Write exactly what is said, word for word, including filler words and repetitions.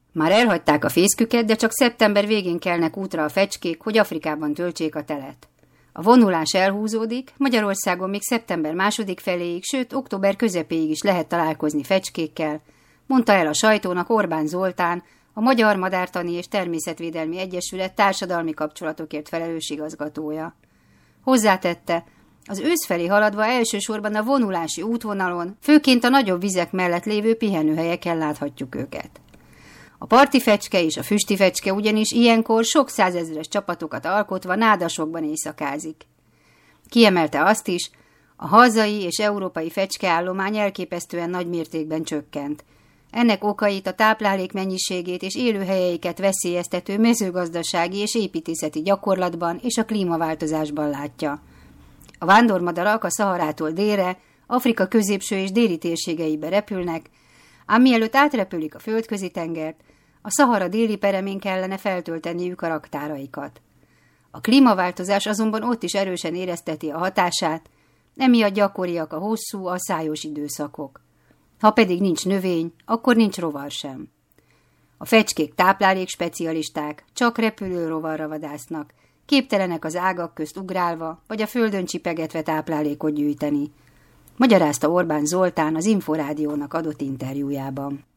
Már elhagyták a fészküket, de csak szeptember végén kelnek útra a fecskék, hogy Afrikában töltsék a telet. A vonulás elhúzódik, Magyarországon még szeptember második feléig, sőt október közepéig is lehet találkozni fecskékkel, mondta el a sajtónak Orbán Zoltán, a Magyar Madártani és Természetvédelmi Egyesület társadalmi kapcsolatokért felelős igazgatója. Hozzátette, az ősz felé haladva elsősorban a vonulási útvonalon, főként a nagyobb vizek mellett lévő pihenőhelyeken láthatjuk őket. A parti fecske és a füsti fecske ugyanis ilyenkor sok százezres csapatokat alkotva nádasokban éjszakázik. Kiemelte azt is, a hazai és európai fecskeállomány elképesztően nagy mértékben csökkent. Ennek okait a táplálék mennyiségét és élőhelyeiket veszélyeztető mezőgazdasági és építészeti gyakorlatban és a klímaváltozásban látja. A vándormadarak a Szaharától délre, Afrika középső és déli térségeibe repülnek, ám mielőtt átrepülik a földközi tengert, a Szahara déli peremén kellene feltölteniük a raktáraikat. A klímaváltozás azonban ott is erősen érezteti a hatását, emiatt gyakoriak a hosszú, asszályos időszakok. Ha pedig nincs növény, akkor nincs rovar sem. A fecskék táplálék specialisták, csak repülő rovarra vadásznak, képtelenek az ágak közt ugrálva, vagy a földön csipegetve táplálékot gyűjteni, magyarázta Orbán Zoltán az Inforádiónak adott interjújában.